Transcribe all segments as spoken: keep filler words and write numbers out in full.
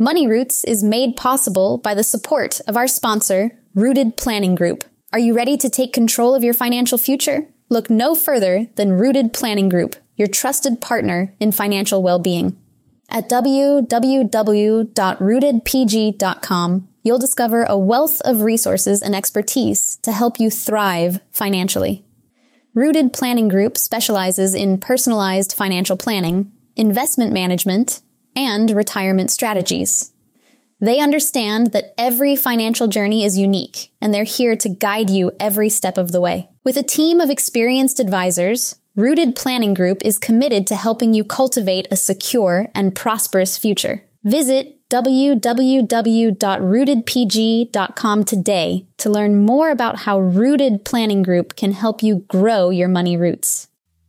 Money Roots is made possible by the support of our sponsor, Rooted Planning Group. Are you ready to take control of your financial future? Look no further than Rooted Planning Group, your trusted partner in financial well-being. At w w w dot rooted p g dot com, you'll discover a wealth of resources and expertise to help you thrive financially. Rooted Planning Group specializes in personalized financial planning, investment management, and retirement strategies. They understand that every financial journey is unique, and they're here to guide you every step of the way. With a team of experienced advisors, Rooted Planning Group is committed to helping you cultivate a secure and prosperous future. Visit w w w dot rooted p g dot com today to learn more about how Rooted Planning Group can help you grow your money roots.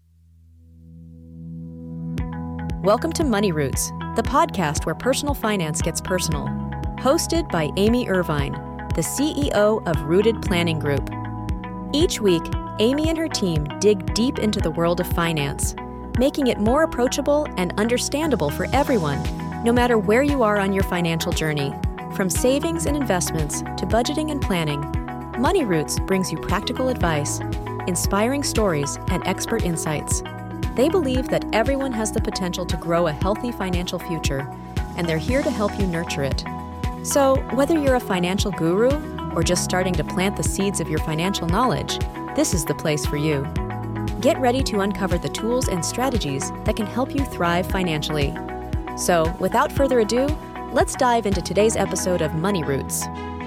Welcome to Money Roots, the podcast where personal finance gets personal. Hosted by Amy Irvine, the C E O of Rooted Planning Group. Each week, Amy and her team dig deep into the world of finance, making it more approachable and understandable for everyone, no matter where you are on your financial journey. From savings and investments to budgeting and planning, Money Roots brings you practical advice, inspiring stories, and expert insights. They believe that everyone has the potential to grow a healthy financial future, and they're here to help you nurture it. So, whether you're a financial guru or just starting to plant the seeds of your financial knowledge, this is the place for you. Get ready to uncover the tools and strategies that can help you thrive financially. So, without further ado, let's dive into today's episode of Money Roots.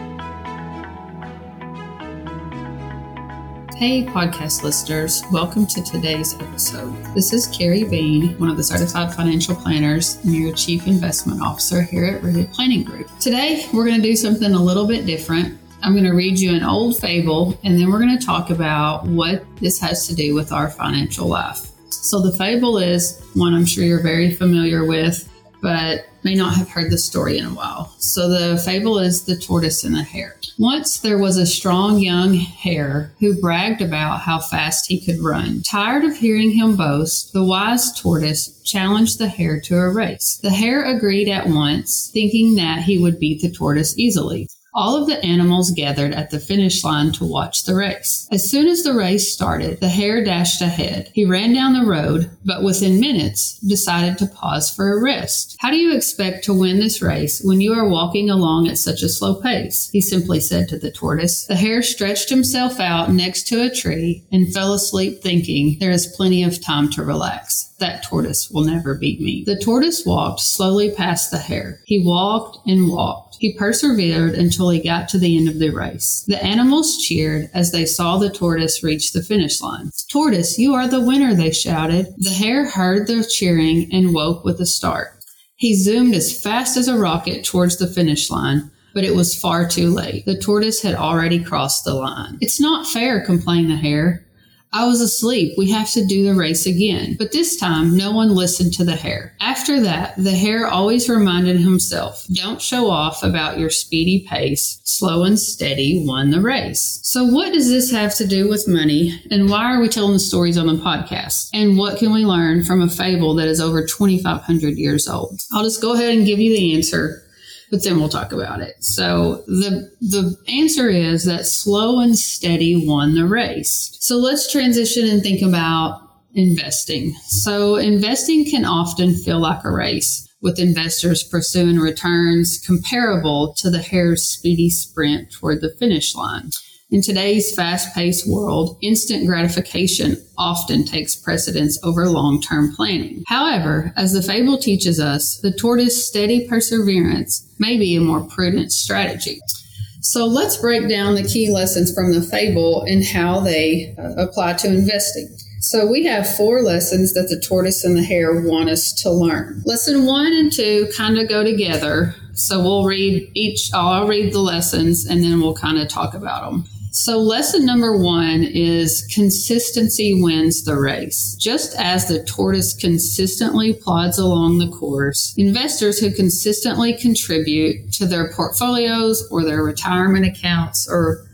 Hey, podcast listeners. Welcome to today's episode. This is Carrie Bean, one of the certified financial planners and your chief investment officer here at Rooted Planning Group. Today, we're going to do something a little bit different. I'm going to read you an old fable, and then we're going to talk about what this has to do with our financial life. So the fable is one I'm sure you're very familiar with, but may not have heard the story in a while. So the fable is The Tortoise and the Hare. Once there was a strong young hare who bragged about how fast he could run. Tired of hearing him boast, the wise tortoise challenged the hare to a race. The hare agreed at once, thinking that he would beat the tortoise easily. All of the animals gathered at the finish line to watch the race. As soon as the race started, the hare dashed ahead. He ran down the road, but within minutes decided to pause for a rest. How do you expect to win this race when you are walking along at such a slow pace? He simply said to the tortoise. The hare stretched himself out next to a tree and fell asleep thinking, there is plenty of time to relax. That tortoise will never beat me. The tortoise walked slowly past the hare. He walked and walked. He persevered until he got to the end of the race. The animals cheered as they saw the tortoise reach the finish line. Tortoise, you are the winner, they shouted. The hare heard their cheering and woke with a start. He zoomed as fast as a rocket towards the finish line, but it was far too late. The tortoise had already crossed the line. It's not fair, complained the hare. I was asleep. We have to do the race again. But this time, no one listened to the hare. After that, the hare always reminded himself, don't show off about your speedy pace. Slow and steady won the race. So what does this have to do with money? And why are we telling the stories on the podcast? And what can we learn from a fable that is over twenty-five hundred years old? I'll just go ahead and give you the answer, but then we'll talk about it. So the the answer is that slow and steady won the race. So let's transition and think about investing. So investing can often feel like a race, with investors pursuing returns comparable to the hare's speedy sprint toward the finish line. In today's fast-paced world, instant gratification often takes precedence over long-term planning. However, as the fable teaches us, the tortoise's steady perseverance may be a more prudent strategy. So let's break down the key lessons from the fable and how they uh, apply to investing. So we have four lessons that the tortoise and the hare want us to learn. Lesson one and two kind of go together. So we'll read each, I'll read the lessons and then we'll kind of talk about them. So lesson number one is consistency wins the race. Just as the tortoise consistently plods along the course, investors who consistently contribute to their portfolios or their retirement accounts or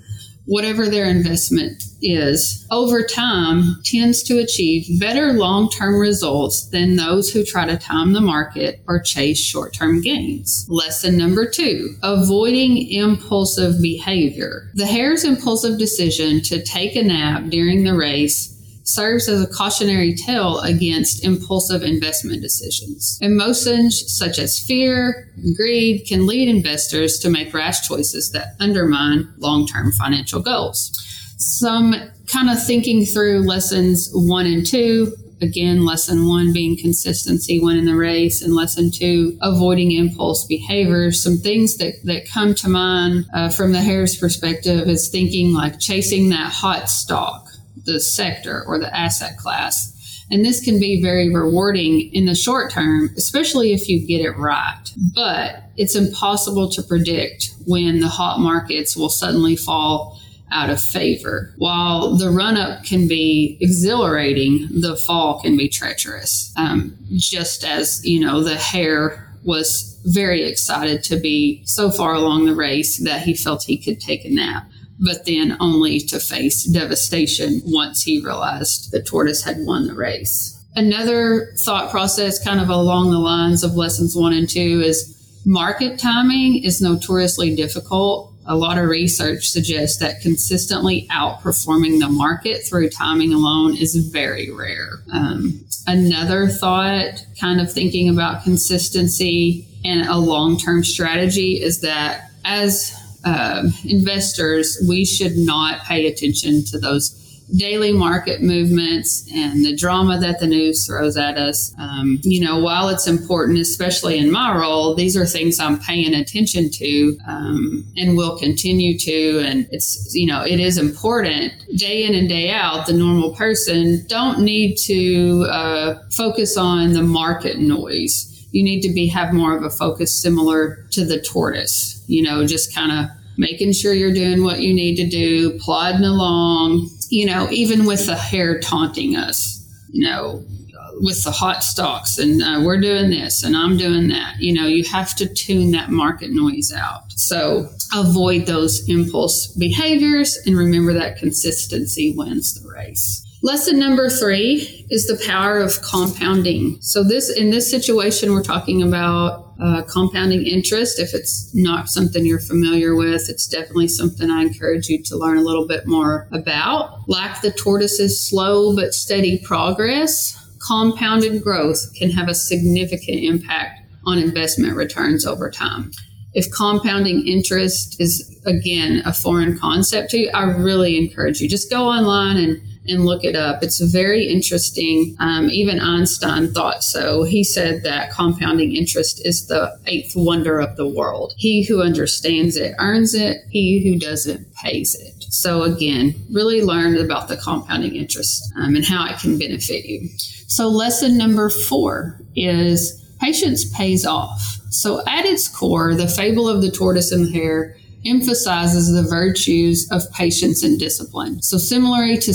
whatever their investment is, over time tends to achieve better long-term results than those who try to time the market or chase short-term gains. Lesson number two, avoiding impulsive behavior. The hare's impulsive decision to take a nap during the race serves as a cautionary tale against impulsive investment decisions. Emotions such as fear, greed can lead investors to make rash choices that undermine long-term financial goals. Some kind of thinking through lessons one and two. Again, lesson one being consistency when in the race, and lesson two, avoiding impulse behavior. Some things that, that come to mind uh, from the hare's perspective is thinking like chasing that hot stock, the sector or the asset class. And this can be very rewarding in the short term, especially if you get it right. But it's impossible to predict when the hot markets will suddenly fall out of favor. While the run-up can be exhilarating, the fall can be treacherous. Um, just as, you know, the hare was very excited to be so far along the race that he felt he could take a nap, but then only to face devastation once he realized the tortoise had won the race. Another thought process kind of along the lines of lessons one and two is market timing is notoriously difficult. A lot of research suggests that consistently outperforming the market through timing alone is very rare. Um, another thought, kind of thinking about consistency and a long-term strategy, is that as uh, investors, we should not pay attention to those daily market movements and the drama that the news throws at us. Um, you know, while it's important, especially in my role, these are things I'm paying attention to um, and will continue to. And it's, you know, it is important day in and day out. The normal person don't need to uh, focus on the market noise. You need to be have more of a focus similar to the tortoise, you know, just kind of making sure you're doing what you need to do, plodding along, you know, even with the hare taunting us, you know, with the hot stocks and uh, we're doing this and I'm doing that. You know, you have to tune that market noise out. So avoid those impulse behaviors and remember that consistency wins the race. Lesson number three is the power of compounding. So this, in this situation, we're talking about uh, compounding interest. If it's not something you're familiar with, it's definitely something I encourage you to learn a little bit more about. Like the tortoise's slow but steady progress, compounded growth can have a significant impact on investment returns over time. If compounding interest is, again, a foreign concept to you, I really encourage you, just go online and and look it up. It's very interesting. Um, even Einstein thought so. He said that compounding interest is the eighth wonder of the world. He who understands it earns it. He who doesn't pays it. So again, really learn about the compounding interest um, and how it can benefit you. So lesson number four is patience pays off. So at its core, the fable of the tortoise and the hare emphasizes the virtues of patience and discipline. So similarly to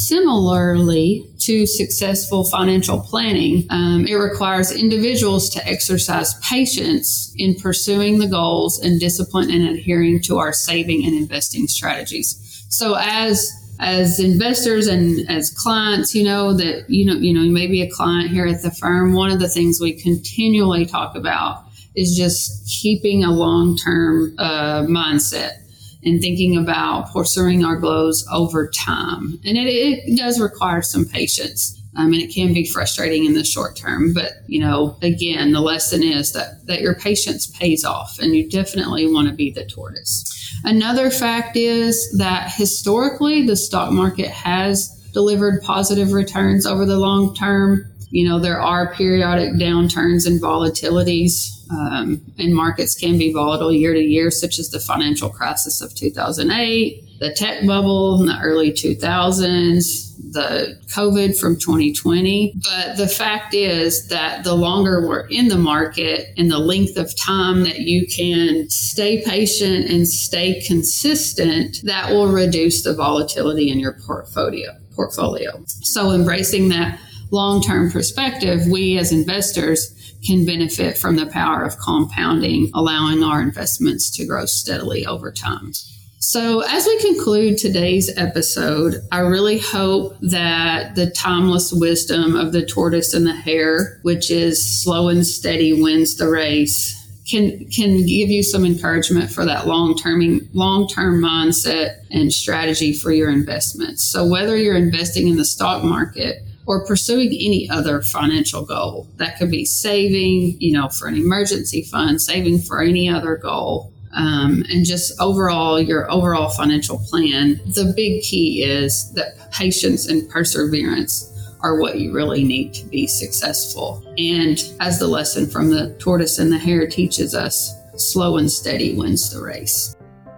similarly to successful financial planning, um, it requires individuals to exercise patience in pursuing the goals and discipline and adhering to our saving and investing strategies. So as as investors and as clients, you know that you know you know you may be a client here at the firm. One of the things we continually talk about is just keeping a long-term uh, mindset and thinking about pursuing our goals over time. And it, it does require some patience. Um, and it can be frustrating in the short term. But, you know, again, the lesson is that, that your patience pays off and you definitely want to be the tortoise. Another fact is that historically, the stock market has delivered positive returns over the long term. You know, there are periodic downturns and volatilities, um, and markets can be volatile year to year, such as the financial crisis of two thousand eight, the tech bubble in the early two thousands, the COVID from twenty twenty. But the fact is that the longer we're in the market and the length of time that you can stay patient and stay consistent, that will reduce the volatility in your portfolio. portfolio. So embracing that long-term perspective, we as investors can benefit from the power of compounding, allowing our investments to grow steadily over time. So as we conclude today's episode, I really hope that the timeless wisdom of the tortoise and the hare, which is slow and steady wins the race, can can give you some encouragement for that long-term long-term mindset and strategy for your investments. So whether you're investing in the stock market or pursuing any other financial goal, that could be saving, you know, for an emergency fund, saving for any other goal, um, and just overall your overall financial plan, the big key is that patience and perseverance are what you really need to be successful. And as the lesson from the tortoise and the hare teaches us, slow and steady wins the race.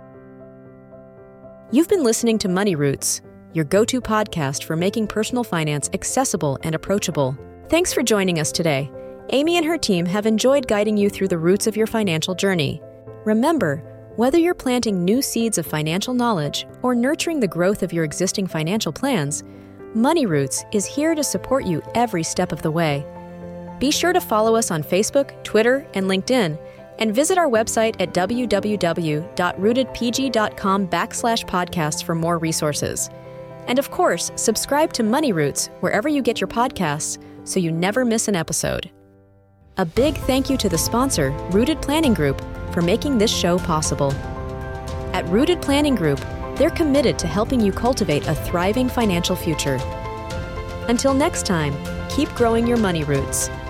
You've been listening to Money Roots, your go-to podcast for making personal finance accessible and approachable. Thanks for joining us today. Amy and her team have enjoyed guiding you through the roots of your financial journey. Remember, whether you're planting new seeds of financial knowledge or nurturing the growth of your existing financial plans, Money Roots is here to support you every step of the way. Be sure to follow us on Facebook, Twitter, and LinkedIn, and visit our website at www.rootedpg.com backslash podcasts for more resources. And of course, subscribe to Money Roots wherever you get your podcasts so you never miss an episode. A big thank you to the sponsor, Rooted Planning Group, for making this show possible. At Rooted Planning Group, they're committed to helping you cultivate a thriving financial future. Until next time, keep growing your money roots.